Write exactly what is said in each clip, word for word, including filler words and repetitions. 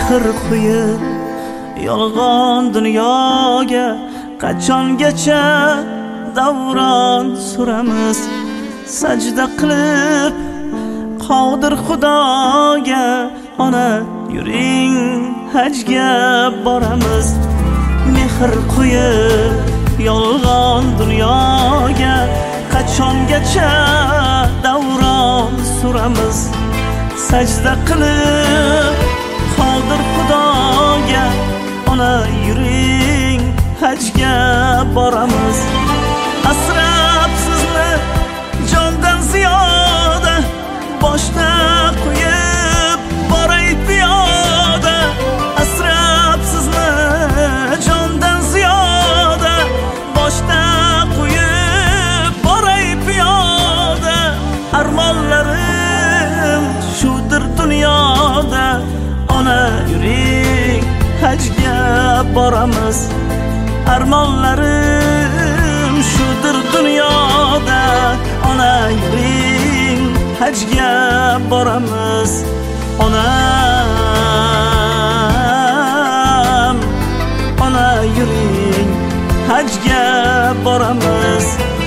mehr qo'yib yolg'on dunyoga qachongacha davron suramiz. Sajda qilib qodir Xudoga ona yuring hajga boramiz. Mehr qo'yib yolg'on dunyoga qachongacha davron suramiz. Sajda qilib qodir Xudoga ona yuring hajga boramiz. Asrab sizni jondan ziyoda boshda qo'yib boray piyoda. Asrab sizni jondan ziyoda boshda qo'yib boray piyoda. Armonlarim shudir dunyoda ona yuring hajga boramiz. Armonlarim shudir dunyoda ona yuring hajga boramiz. Onam ona yuring hajga boramiz.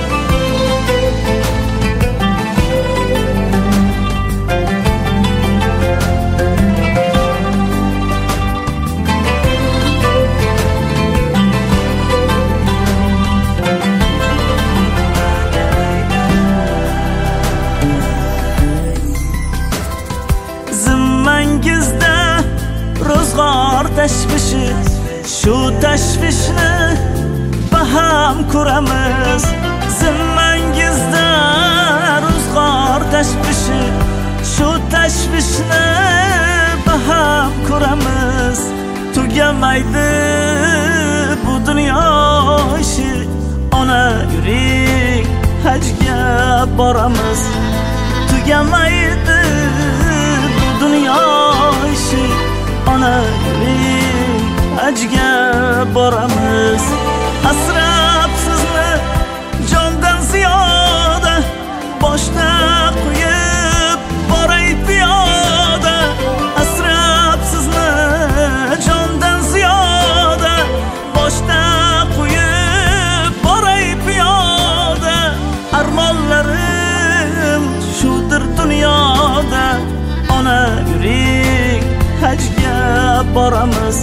Zimmangizda ro'zg'or tashvishi, shu tashvishni baham ko'ramiz. Zimmangizda ro'zg'or tashvishi, shu tashvishni baham ko'ramiz. Tugamaydi bu dunyo ishi, ona yuring hajga boramiz. Tugamaydi dunyo ishi, ona yuring hajga boramiz. Asrab sizni jondan ziyoda boshda qo'yib boray piyoda. Asrab sizni jondan ziyoda boshda qo'yib boray piyoda. Armonlarim shudir dunyoda ona yuring hajga boramiz.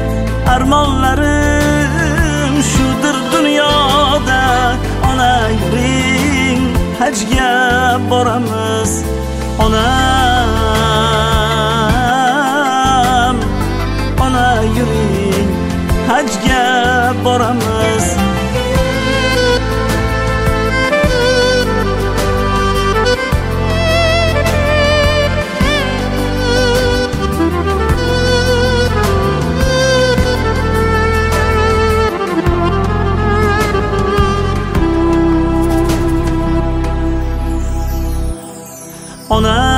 Armonlarim shudir dunyoda ona yuring hajga boramiz. Onam ona yuring hajga boramiz. Ona